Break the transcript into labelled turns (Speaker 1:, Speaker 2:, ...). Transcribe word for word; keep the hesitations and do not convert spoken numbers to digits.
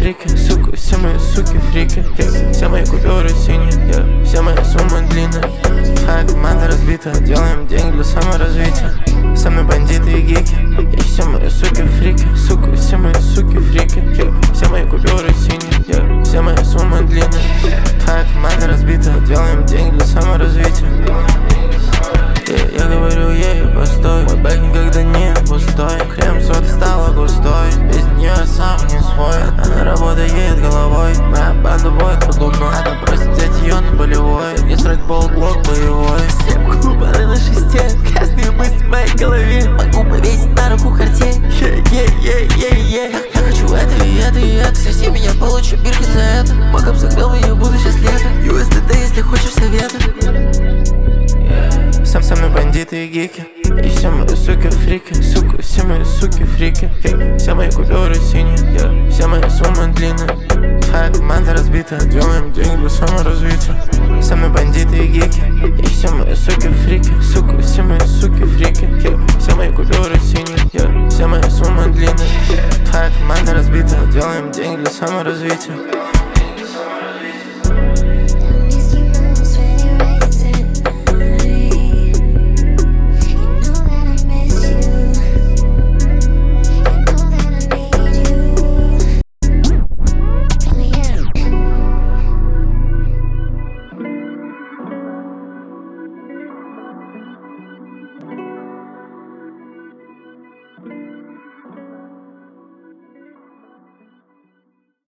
Speaker 1: фрики, сука, все мои суки фрики, yeah. Все мои купюры синие, yeah. Все мои суммы длинные. Твоя команда разбита, делаем деньги для саморазвития. Со мной бандиты и гики, и все мои суки фрики, сука, все мои суки фрики, yeah. Все мои купюры синие, yeah. Все мои суммы длинные. Твоя команда разбита, делаем деньги для саморазвития. Yeah, я говорю ей, постой, мой бэк никогда не пустой. Крем сода стала густой, без нее я сам не свой. Она работает головой, моя банда воет под луной. Она просит взять ее на болевой, не срать болт, блок боевой. Семь кубары на шесте, грязные мысли в моей голове. Могу повесить на руку картель, е-е-е-е-е. Я хочу это и это и это, соси меня, получу бирки за это. Макап загнал меня, буду сейчас летом. ю эс ди ти, если хочешь совета. Сам со мной бандиты и гики, и все мои суки фрики, сука, все мои суки фрики, yeah. Все мои купюры синие, yeah. Все мои суммы длинные. Твоя команда разбита, делаем деньги для саморазвития. Со мной бандиты и гики, и все мои суки фрики, сука, все мои суки фрики, yeah. Все мои купюры синие, yeah. Все мои суммы длинные. Твоя команда разбита, делаем деньги для саморазвития.